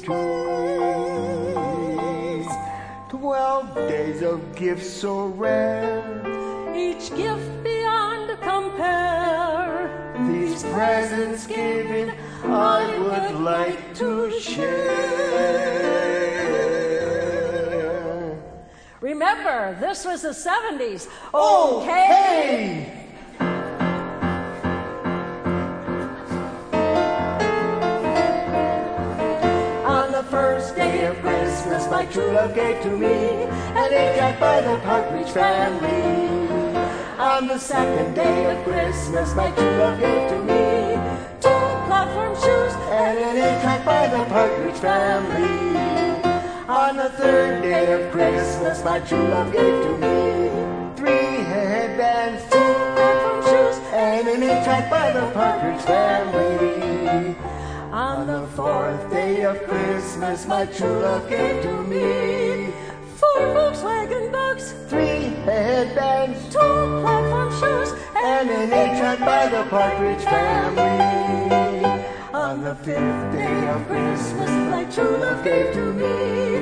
trees. 12 days of gifts so rare, each gift beyond compare. These presents given I would like to share. Remember, this was the 70s. Okay. On the first day of Christmas, my true love gave to me an egg by the Partridge Family. On the second day of Christmas, my true love gave to me 2 platform shoes And an egg by the Partridge Family. On the third day of Christmas, my true love gave to me 3 headbands, 2 platform shoes, and an egg by the Partridge Family. on the Fourth day of Christmas, my true love gave to me 4 Volkswagen Bugs, 3 headbands, 2 platform shoes, and an egg by the Partridge Family. On the 5th day of Christmas, my true love gave to me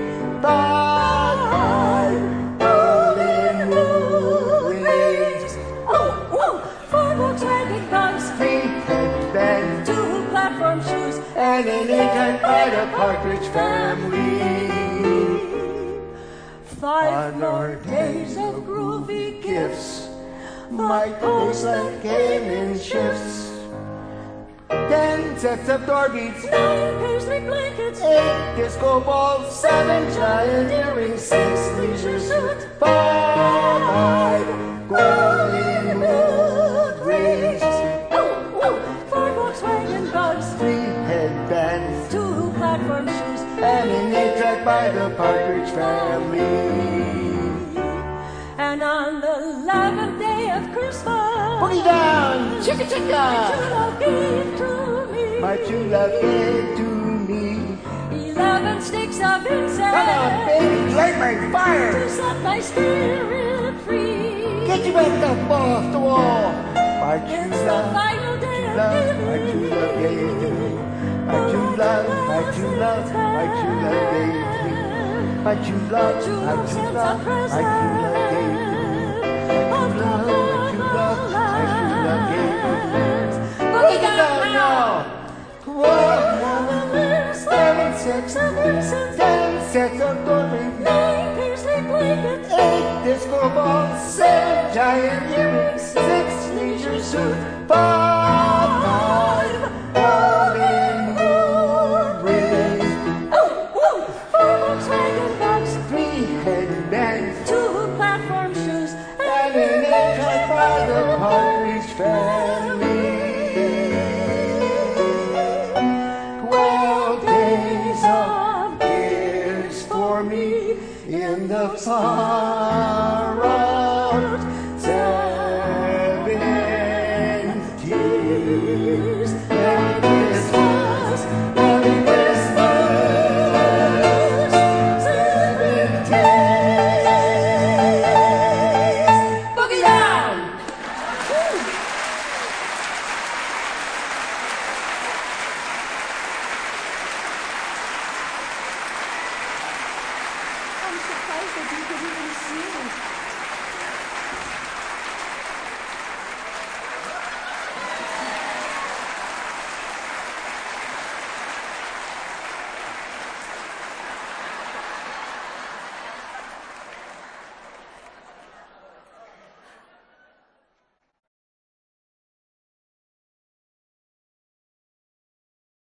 5 golden rings, Oh, 4 Volkswagen Bugs, 3 headbands, 2 platform shoes, and an egg by the Partridge Family. 5 more days of groovy gifts. My postman came in shifts. 10 sets of door beads, 9 paisley blankets, 8 disco balls, 7 giant earrings, 6 leisure suits, 5 golden hood rings, 4 Volkswagen Bugs, 3 headbands, 2 platform shoes, and an egg by the Partridge Family. and on the 11th day of Christmas, Boogie down, chicka true chicka. love gave to me My true love gave to me. 11 sticks of incense. Come on, baby, light my fire. To set my spirit free. Get you back up off the wall. My true It's the love, final day of my giving. true love gave to me. My true love, my true love, my true love gave to me. My true love, my true love, my true love gave to me. My true love, my true love, my true love gave to me. Boogie down now. 7 sets of incense, 10 sets of door rings, 9 paisley blankets, 8 disco balls, 7 giant earrings, 6 leisure suits, 5 golden hood rings, 4 Volkswagen Bugs, 3 headbands, 2 platform shoes, and an egg by the Partridge Family. 12 days of gifts for me in the far out 70s. Merry Christmas, Merry Christmas, 70s. boogie down. I'm surprised that you could